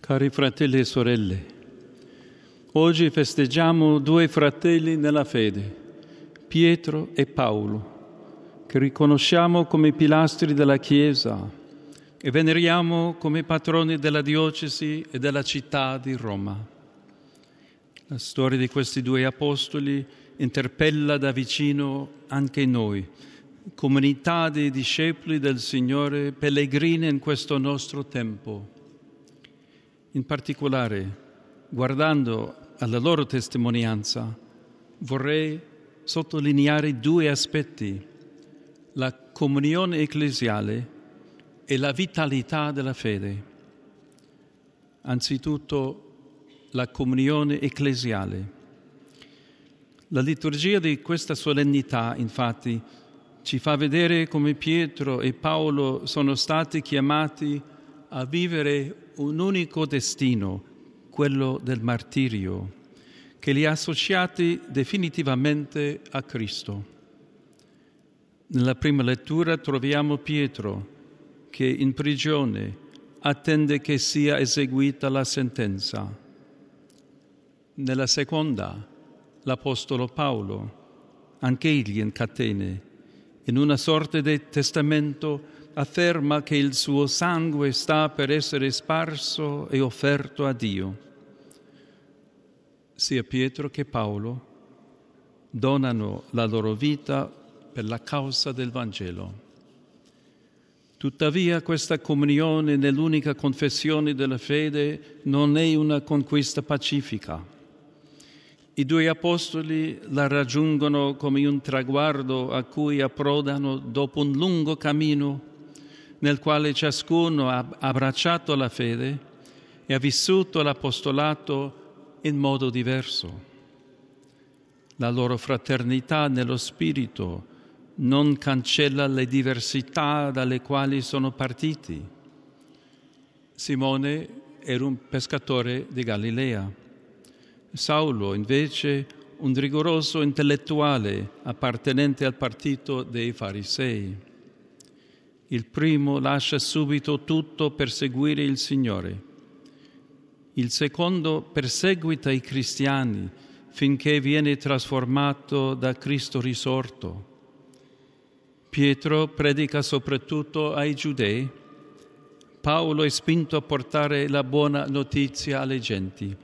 Cari fratelli e sorelle, oggi festeggiamo due fratelli nella fede, Pietro e Paolo, che riconosciamo come pilastri della Chiesa e veneriamo come patroni della diocesi e della città di Roma. La storia di questi due apostoli interpella da vicino anche noi, comunità di discepoli del Signore, pellegrini in questo nostro tempo. In particolare, guardando alla loro testimonianza, vorrei sottolineare due aspetti: la comunione ecclesiale e la vitalità della fede. Anzitutto, la comunione ecclesiale. La liturgia di questa solennità, infatti, ci fa vedere come Pietro e Paolo sono stati chiamati a vivere un unico destino, quello del martirio, che li ha associati definitivamente a Cristo. Nella prima lettura troviamo Pietro che in prigione attende che sia eseguita la sentenza. Nella seconda, l'Apostolo Paolo, anche egli in catene, in una sorta di testamento afferma che il suo sangue sta per essere sparso e offerto a Dio. Sia Pietro che Paolo donano la loro vita per la causa del Vangelo. Tuttavia questa comunione nell'unica confessione della fede non è una conquista pacifica. I due apostoli la raggiungono come un traguardo a cui approdano dopo un lungo cammino nel quale ciascuno ha abbracciato la fede e ha vissuto l'apostolato in modo diverso. La loro fraternità nello spirito non cancella le diversità dalle quali sono partiti. Simone era un pescatore di Galilea. Saulo, invece, un rigoroso intellettuale appartenente al partito dei Farisei. Il primo lascia subito tutto per seguire il Signore. Il secondo perseguita i cristiani finché viene trasformato da Cristo risorto. Pietro predica soprattutto ai giudei. Paolo è spinto a portare la buona notizia alle genti.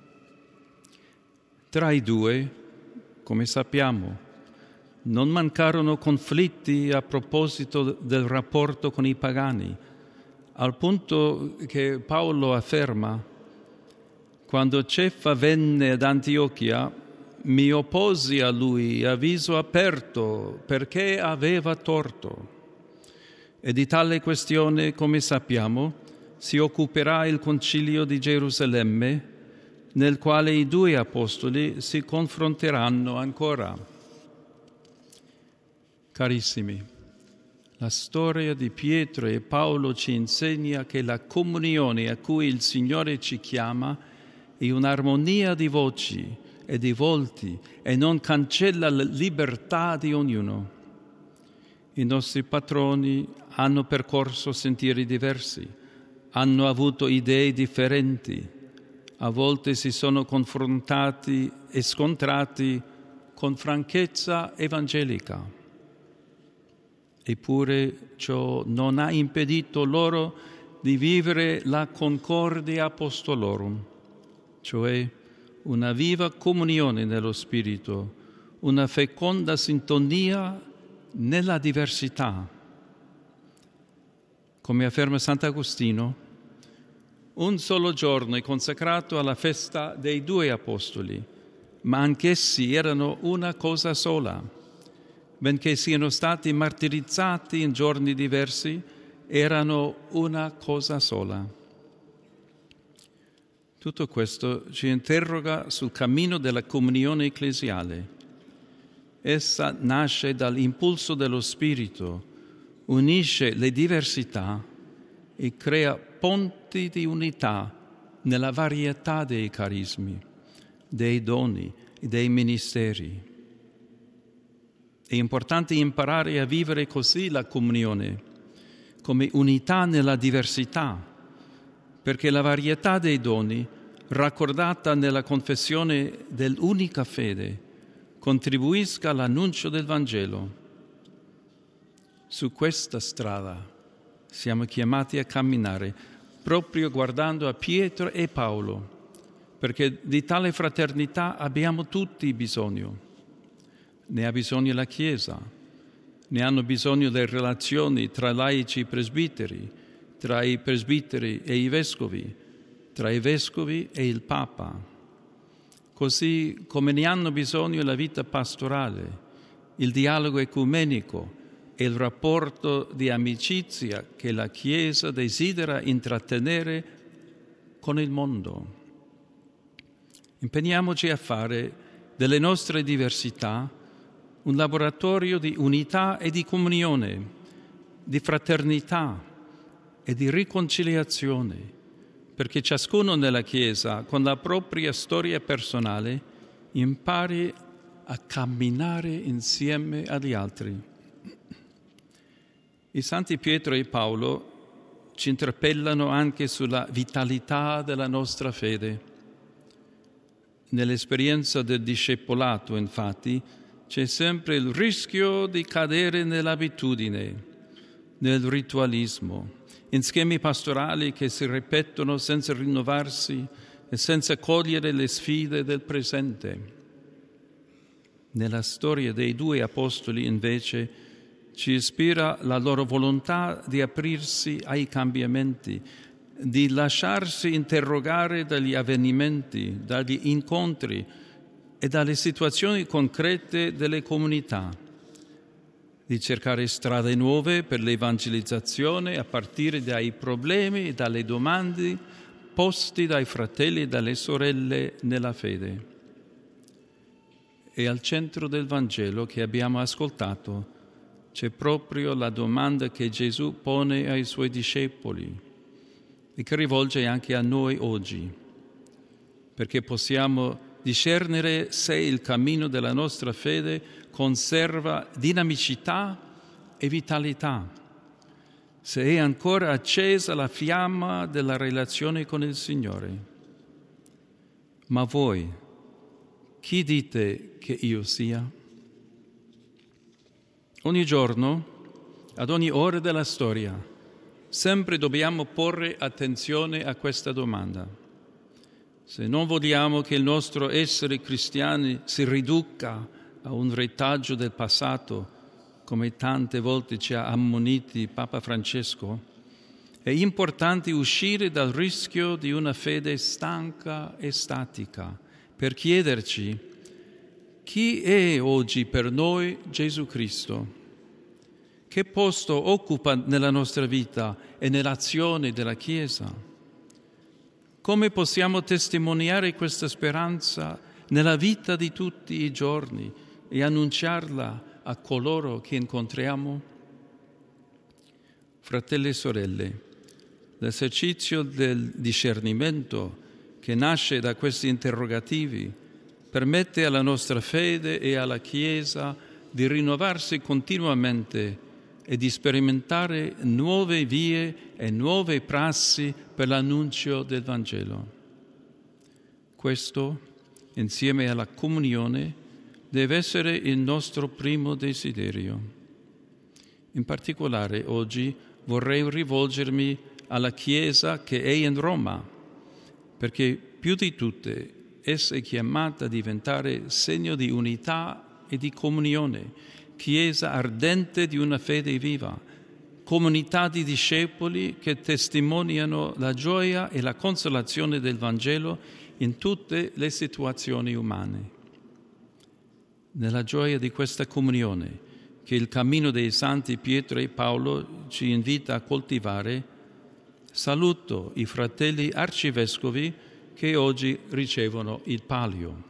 Tra i due, come sappiamo, non mancarono conflitti a proposito del rapporto con i pagani, al punto che Paolo afferma: quando Cefa venne ad Antiochia, mi opposi a lui a viso aperto perché aveva torto. E di tale questione, come sappiamo, si occuperà il Concilio di Gerusalemme, nel quale i due apostoli si confronteranno ancora. Carissimi, la storia di Pietro e Paolo ci insegna che la comunione a cui il Signore ci chiama è un'armonia di voci e di volti e non cancella la libertà di ognuno. I nostri patroni hanno percorso sentieri diversi, hanno avuto idee differenti, a volte si sono confrontati e scontrati con franchezza evangelica. Eppure ciò non ha impedito loro di vivere la concordia apostolorum, cioè una viva comunione nello Spirito, una feconda sintonia nella diversità. Come afferma Sant'Agostino, un solo giorno è consacrato alla festa dei due apostoli, ma anch'essi erano una cosa sola. Benché siano stati martirizzati in giorni diversi, erano una cosa sola. Tutto questo ci interroga sul cammino della comunione ecclesiale. Essa nasce dall'impulso dello Spirito, unisce le diversità e crea ponti di unità nella varietà dei carismi, dei doni e dei ministeri. È importante imparare a vivere così la comunione, come unità nella diversità, perché la varietà dei doni, raccordata nella confessione dell'unica fede, contribuisca all'annuncio del Vangelo. Su questa strada siamo chiamati a camminare, proprio guardando a Pietro e Paolo, perché di tale fraternità abbiamo tutti bisogno. Ne ha bisogno la Chiesa, ne hanno bisogno le relazioni tra laici e presbiteri, tra i presbiteri e i vescovi, tra i vescovi e il Papa, così come ne hanno bisogno la vita pastorale, il dialogo ecumenico e il rapporto di amicizia che la Chiesa desidera intrattenere con il mondo. Impegniamoci a fare delle nostre diversità un laboratorio di unità e di comunione, di fraternità e di riconciliazione, perché ciascuno nella Chiesa, con la propria storia personale, impari a camminare insieme agli altri. I santi Pietro e Paolo ci interpellano anche sulla vitalità della nostra fede. Nell'esperienza del discepolato, infatti, c'è sempre il rischio di cadere nell'abitudine, nel ritualismo, in schemi pastorali che si ripetono senza rinnovarsi e senza cogliere le sfide del presente. Nella storia dei due apostoli, invece, ci ispira la loro volontà di aprirsi ai cambiamenti, di lasciarsi interrogare dagli avvenimenti, dagli incontri e dalle situazioni concrete delle comunità, di cercare strade nuove per l'evangelizzazione a partire dai problemi e dalle domande posti dai fratelli e dalle sorelle nella fede. E al centro del Vangelo che abbiamo ascoltato c'è proprio la domanda che Gesù pone ai suoi discepoli e che rivolge anche a noi oggi, perché possiamo discernere se il cammino della nostra fede conserva dinamicità e vitalità, se è ancora accesa la fiamma della relazione con il Signore. Ma voi, chi dite che io sia? Ogni giorno, ad ogni ora della storia, sempre dobbiamo porre attenzione a questa domanda. Se non vogliamo che il nostro essere cristiani si riduca a un retaggio del passato, come tante volte ci ha ammoniti Papa Francesco, è importante uscire dal rischio di una fede stanca e statica per chiederci: chi è oggi per noi Gesù Cristo? Che posto occupa nella nostra vita e nell'azione della Chiesa? Come possiamo testimoniare questa speranza nella vita di tutti i giorni e annunciarla a coloro che incontriamo? Fratelli e sorelle, l'esercizio del discernimento che nasce da questi interrogativi permette alla nostra fede e alla Chiesa di rinnovarsi continuamente e di sperimentare nuove vie e nuove prassi per l'annuncio del Vangelo. Questo, insieme alla comunione, deve essere il nostro primo desiderio. In particolare oggi vorrei rivolgermi alla Chiesa che è in Roma, perché più di tutte essa è chiamata a diventare segno di unità e di comunione, Chiesa ardente di una fede viva, comunità di discepoli che testimoniano la gioia e la consolazione del Vangelo in tutte le situazioni umane. Nella gioia di questa comunione che il cammino dei santi Pietro e Paolo ci invita a coltivare, saluto i fratelli arcivescovi che oggi ricevono il palio.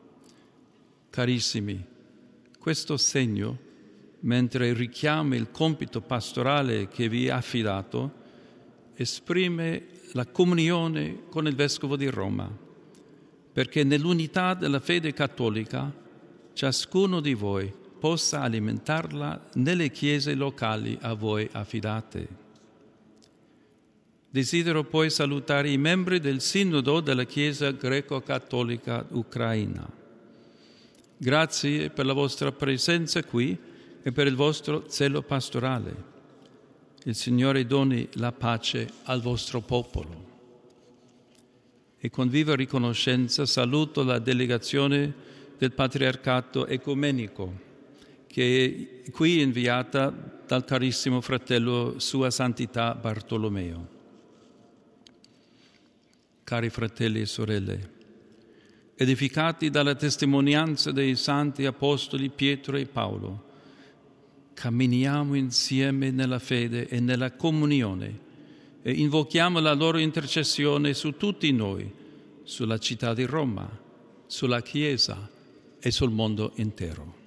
Carissimi, questo segno, mentre richiama il compito pastorale che vi è affidato, esprime la comunione con il Vescovo di Roma, perché nell'unità della fede cattolica ciascuno di voi possa alimentarla nelle chiese locali a voi affidate. Desidero poi salutare i membri del Sinodo della Chiesa greco-cattolica ucraina. Grazie per la vostra presenza qui e per il vostro zelo pastorale. Il Signore doni la pace al vostro popolo. E con viva riconoscenza saluto la delegazione del Patriarcato Ecumenico, che è qui inviata dal carissimo fratello Sua Santità Bartolomeo. Cari fratelli e sorelle, edificati dalla testimonianza dei santi apostoli Pietro e Paolo, camminiamo insieme nella fede e nella comunione e invochiamo la loro intercessione su tutti noi, sulla città di Roma, sulla Chiesa e sul mondo intero.